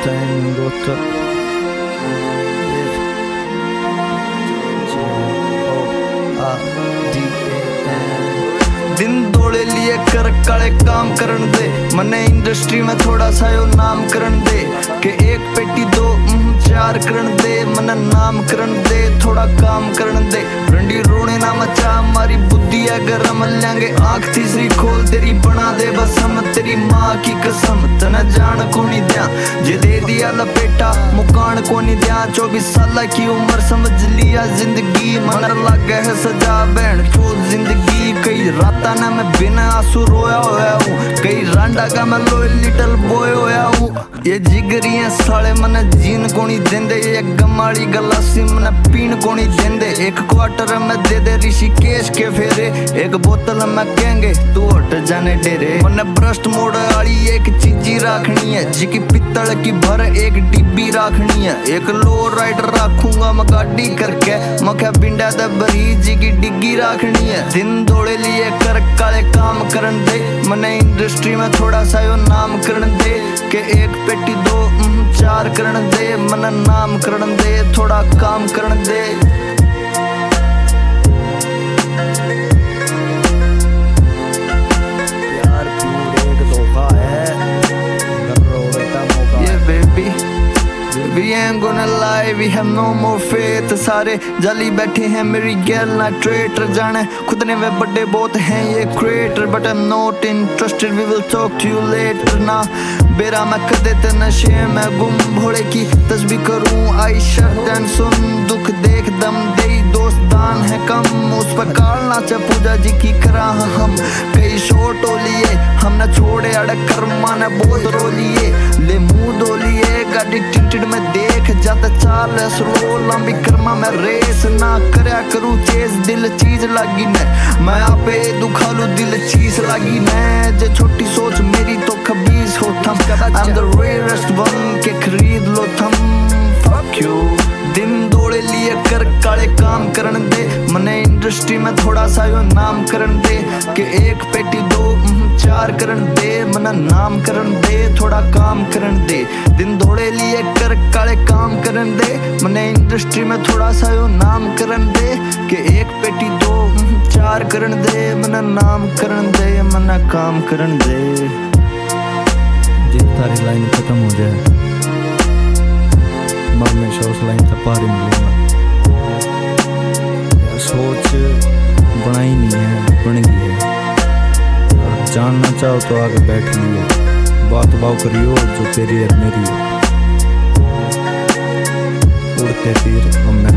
दिन दौड़े लिए कर काले काम करन दे, मने इंडस्ट्री में थोड़ा सा यो नाम करन दे के एक पेटी दो चार करन दे, मने नाम करन दे थोड़ा काम करन दे। रंडी रोने ना मचा हमारी बुद्धि अगर हम लेंगे आँख तीसरी खोल तेरी बना दे बस हम तेरी माँ की कसम तना जान को नहीं दिया जे दे दिया लपेटा मुकान को नहीं दिया। 24 साल की उम्र समझ लिया जिंदगी मन लग है सजा बहन चोद जिंदगी। कई राता ना मैं बिना आंसू रोया होया हूँ, कई रांडा का मैं लोए लिटल बॉय होया हूँ। ये जिगरियां साले मने जीन को नहीं देंदे, ये गमाड़ी गलासी मने पीन को नहीं देंदे। एक क्वार्टर में दे दे ऋषिकेश के फेरे, एक बोतल में कहेंगे तू हट जाने डेरे। मने ब्रस्ट मोड़ वाली एक चीजी राखनी है जिकी पित्तल की भर एक डिब्बी राखनी है। एक लो राइडर राखूंगा मैं गाड़ी करके मखे बिंडा दे बरी जी की डिग्गी राखनी है। दिन दौड़े लिए कर काले काम करन दे, मने इंडस्ट्री में थोड़ा सा यो नाम करन दे के एक पेटी दो चार करन दे, मन नाम करन दे थोड़ा काम करन दे। यार पूरे एक धोखा है कर रो बेटा मौका। ये baby We ain't gonna lie, we have no more faith। सारे जाली बैठे हैं मेरी गैल ना ट्रेटर जाने खुद ने वे बड़े बहुत हैं ये creator but I'm not interested, we will talk to you later। ना बेरा मैं कर देते नशे में गुम भोले की तस्बीह करूं आई शर्टन सुन दुख देख दम दे दोस्तान है कम उस पर काल नाचा पूजा जी की करा हम। कई शोट हो लिए हमने छोड़े अड़क कर माने बहुत रो लिए ले मुंह धो लिए गाड़ी टिंटेड में देख जाता चाल स्लो लंबी कर्मा में रेस ना करया करूं चेज दिल चीज लगी न मैं आपे दुखा लू दिल चीज लगी न जे छोटी सोच मेरी तो खबीज हो थम I'm the rarest one के खरीद लो थम fuck you। दिन दौड़े लिए कर काले काम करन दे, मने इंडस्ट्री में थोड़ा सा यो नाम करन दे के एक पेटी दो चार करन दे, मना नाम करन दे थोड़ा काम करन दे। दिन दौड़े लिए कर काले काम करन दे, मने इंडस्ट्री में थोड़ा सा यो नाम करन दे के एक पेटी दो चार करन दे, मना नाम करन दे मना काम करन दे। जिस तारी लाइन खत्म हो जाए मैं हमेशा उस लाइन तक पार ही मिलूंगा। सोच बनाई नहीं है बन गई है, और जानना चाहो तो आगे बैठ लियो बात बाव करियो जो तेरी है मेरी है। उड़ते तीर हम